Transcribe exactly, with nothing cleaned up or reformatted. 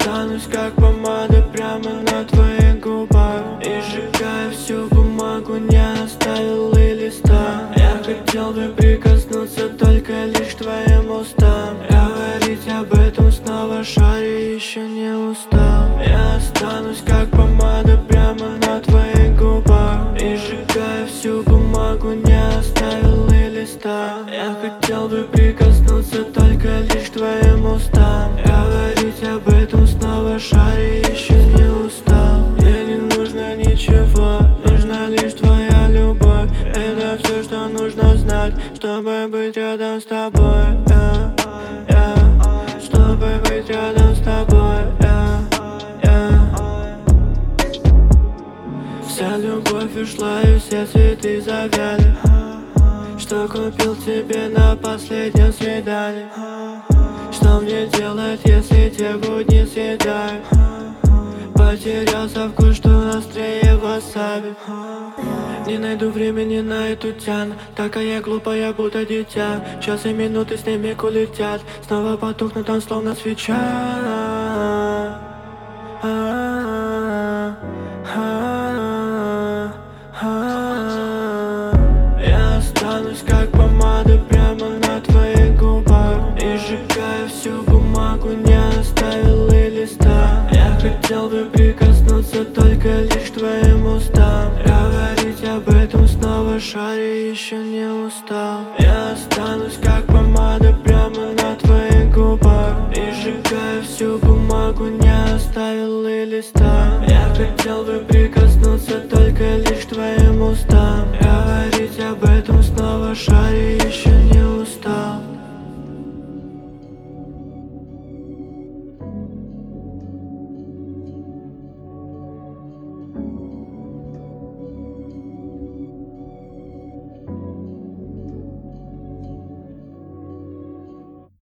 останусь как помада прямо на твоих губах. И сжигая всю бумагу, не оставил и листа. Я хотел бы прикоснуться только лишь к твоим устам. Говорить об этом снова шарю, еще не устал. Я останусь как помада прямо на твоих губах. И сжигая всю бумагу, не оставил и листа. Я хотел бы прикоснуться только лишь к твоим устам. Говорить об этом снова шарю, еще не устал. Мне не нужно ничего, нужна лишь твоя любовь. Это все, что нужно знать, чтобы быть рядом с тобой, yeah, yeah. Чтобы быть рядом с тобой, yeah, yeah. Вся любовь ушла и все цветы завяли. Что купил тебе на последнем свидании? Что мне делать, если те будни съедают? Потерялся вкус, что острее васаби. Не найду времени на эту тян. Такая глупая, будто дитя. Часы, минуты с ними улетят. Снова потухнут там, словно свеча. Я останусь как помада прямо на твоих губах. И сжигая всю бумагу, не оставил и листа. Я хотел бы прикоснуться только лишь к твоим устам. Говорить об этом снова шарю, еще не устал. Я останусь как помада прямо на твоих губах. И сжигая всю бумагу, не оставил и листа. Я хотел бы прикоснуться только лишь к твоим устам. Говорить об этом снова шарю.